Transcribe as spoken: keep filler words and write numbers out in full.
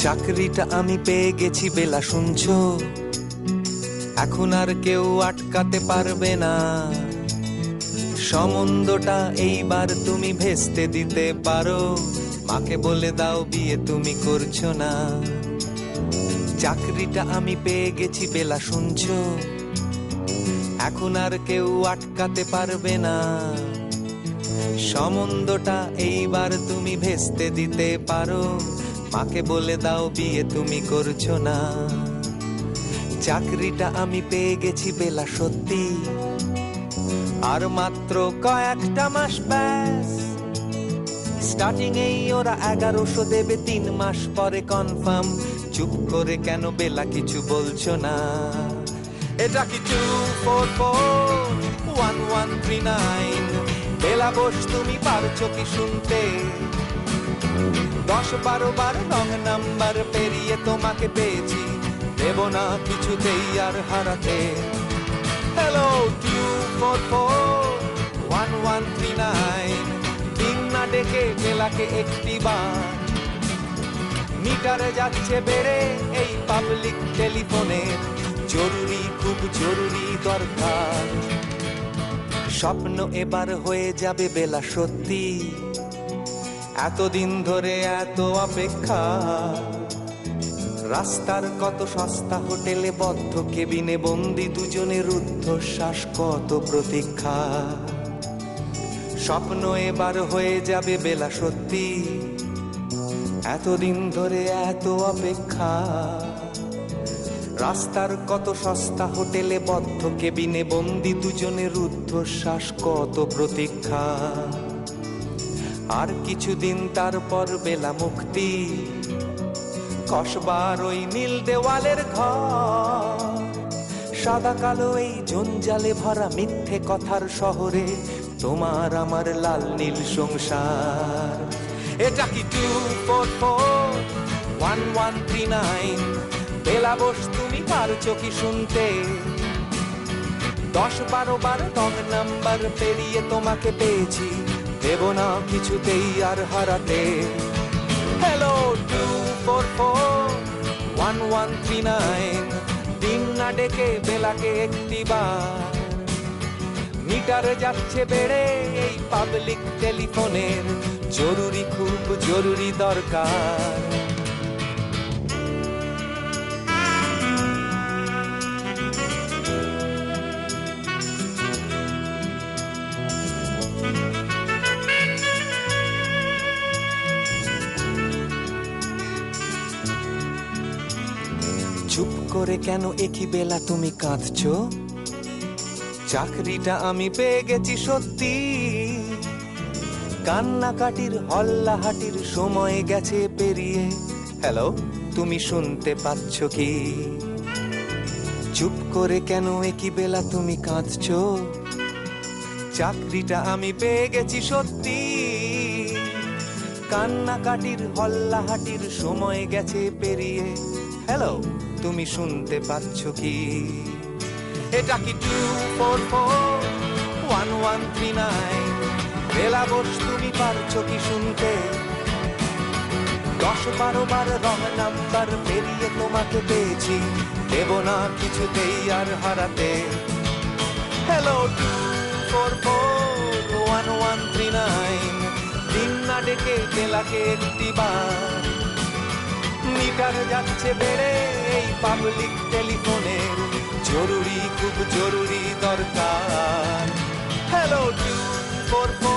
চাকরিটা আমি পেয়ে গেছি বেলা, শুনছো? এখন আর কেউ আটকাতে পারবে না। সম্বন্ধটা এইবার তুমি ভেস্তে দিতে পারো, মাকে বলে দাও বিয়ে তুমি করছো না। চাকরিটা আমি পেয়ে গেছি বেলা, শুনছো? এখন আর কেউ আটকাতে পারবে না। সম্বন্ধটা এইবার তুমি ভেস্তে দিতে পারো, মাকে বলে দাও বিয়ে তুমি করছো না। চাকরিটা আমি পেয়ে গেছি বেলা, সত্যি আর মাত্র কয়েকটা মাস ব্যাস। স্টার্টিং এই ওরা এগারোশো দেবে, তিন মাস পরে কনফার্ম। চুপ করে কেন বেলা কিছু বলছো না? এটা কি two four four one one three nine? Bela Bose তুমি পারছো কি শুনতে? দশ বারো বার রং নাম্বার পেরিয়ে তোমাকে পেয়েছি, দেব না কিছুতেই আর হারাতে। Hello two four four one one three nine, দিন না ডেকে বেলাকে একটি বার। মিটারে যাচ্ছে বেড়ে এই পাবলিক টেলিফোনের, জরুরি খুব জরুরি দরকার। স্বপ্ন এবার হয়ে যাবে বেলা, সত্যি এতদিন ধরে এত অপেক্ষা। রাস্তার কত সস্তা হোটেলে বদ্ধ কেবিনে বন্দি দুজনের রুদ্ধশ্বাস, কত প্রতীক্ষা। স্বপ্ন এবার হয়ে যাবে বেলা, সত্যি এতদিন ধরে এত অপেক্ষা। রাস্তার কত সস্তা হোটেলে বদ্ধ কেবিনে বন্দি দুজনের রুদ্ধশ্বাস, কত প্রতীক্ষা। আর কিছুদিন তারপর বেলা মুক্তি, কসবার ওই নীল দেওয়ালের ঘর। সাদা কালো এই জঞ্জালে ভরা মিথ্যে কথার শহরে তোমার আমার লাল নীল সংসার। এটা কি two four four one one three nine? Bela Bose তুমি পারছো কি শুনতে? দশ বারো বার রং নাম্বার পেরিয়ে তোমাকে পেয়েছি, দেব না কিছুতেই আর হারাতে। Hello two four four one one three nine, দিন না ডেকে বেলাকে একটি বার। মিটারে যাচ্ছে বেড়ে এই পাবলিক টেলিফোনের, জরুরি খুব জরুরি দরকার। চুপ করে কেন একই বেলা তুমি কাঁদছো? চাকরিটা আমি পেয়ে গেছি সত্যি, কান্নাকাটির হল্লাহাটির সময় গেছে পেরিয়ে। হ্যালো তুমি শুনতে পাচ্ছ কি? চুপ করে কেন একই বেলা তুমি কাঁদছো? চাকরিটা আমি পেয়ে গেছি সত্যি, কান্নাকাটির হল্লাহাটির সময় গেছে পেরিয়ে। হ্যালো তুমি শুনতে পাচ্ছ কি? এটা কি two four four one one three nine? Bela Bose তুমি পারছো কি শুনতে? দশ বারো বার রং নাম্বার পেরিয়ে তোমাকে পেয়েছি, দেব না কিছুতেই আর হারাতে। Hello two four four one one three nine, দিন না ডেকে বেলাকে একটি বার। মিটার যাচ্ছে বেড়ে এই পাবলিক টেলিফোনের, জরুরি খুব জরুরি দরকার। Hello two four four